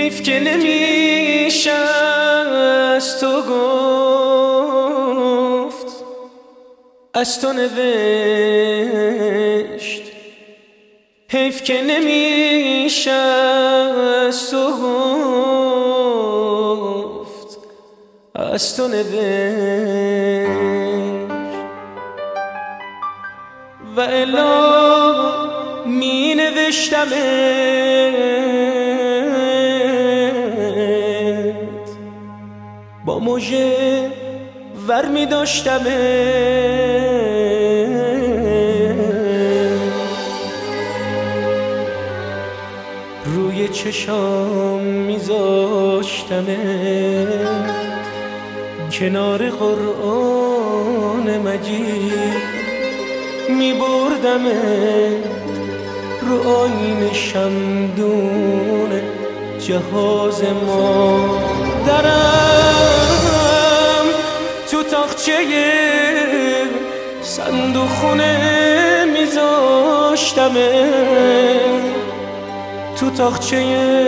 حیف که نمیشه از تو گفت، از تو نوشت. حیف که نمیشه از تو گفت، از تو نوشت. و الا می نوشتمت، با موجه ور می داشتمت، روی چشام می زاشتمت، کنار قرآن مجید می بردمت، رو آیین شمدون جهاز ما. درم تو تاقچه صندوق خونه میذاشتمه، تو تاقچه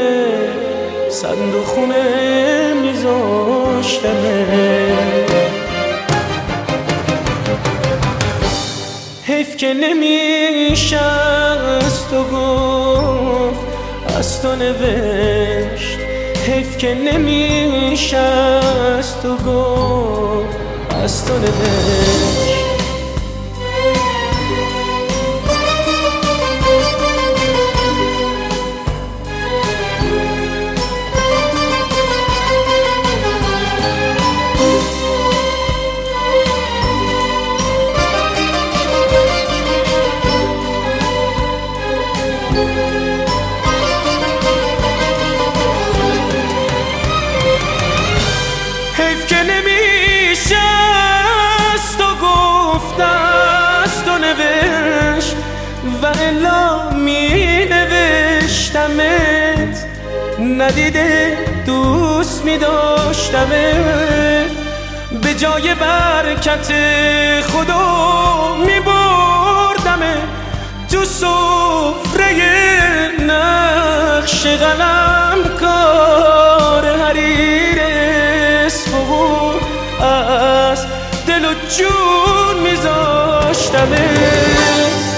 صندوق خونه میذاشتمه. حیف که نمیشه از تو گفت، از تو نوشت. حیف که نمیشه از تو گفت، از تو نوشت. حیف که نمیشه از تو گفت، از تو نوشت. و الا می نوشتمت، ندیده دوست می داشتمت، به جای برکت خدا می بردمت تو سفره نقش قلم کار حریر اسفور، از دل و جون میذاشتمت.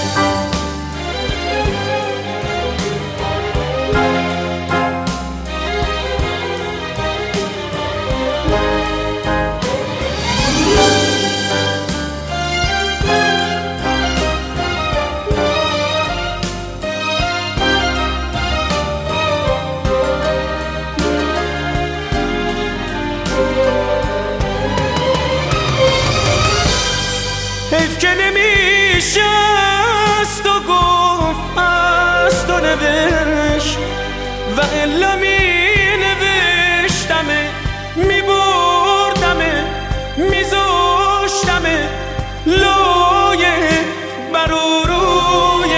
حیف که نمیشه از تو گفت، از تو نوشت. و الا می نوشتمه، می بردمه، می زاشتمه لایه بر روی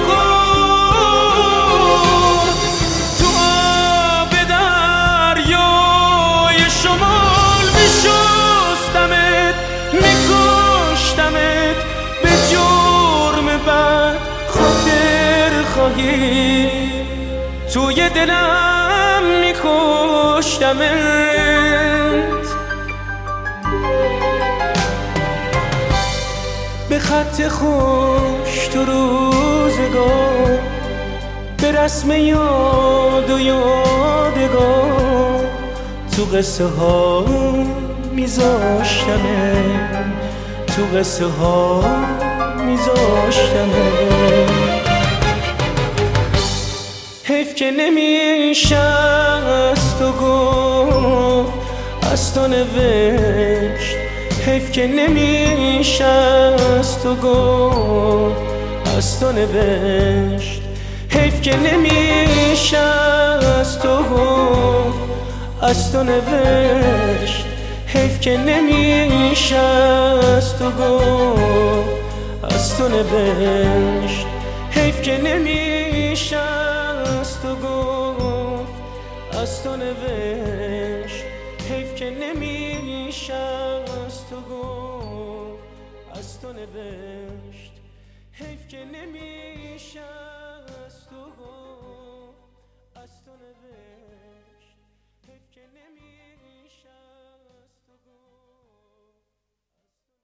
بقار. تو آب دریای شمال می شستمت، می کشتمت، به جرم بد خاطر خواهی توی دلم می کشتمت. به خط خوش تو روزگار، به رسم یاد و یادگار، تو قصه ها میذاشتمت، تو قصه ها میذاشتمت. حیف که نمیشه از تو گفت، از تو نوشت. حیف که نمیشه از تو گفت، از تو نوشت. حیف که نمیشه از تو گفت، از تو نوشت. حیف که نمیشه از تو گفت، از تو نوشت. حیف که نمیشه از تو گفت، از تو نوشت. حیف که نمیشه از تو گفت، از تو نوشت. حیف که نمیشه از تو گفت.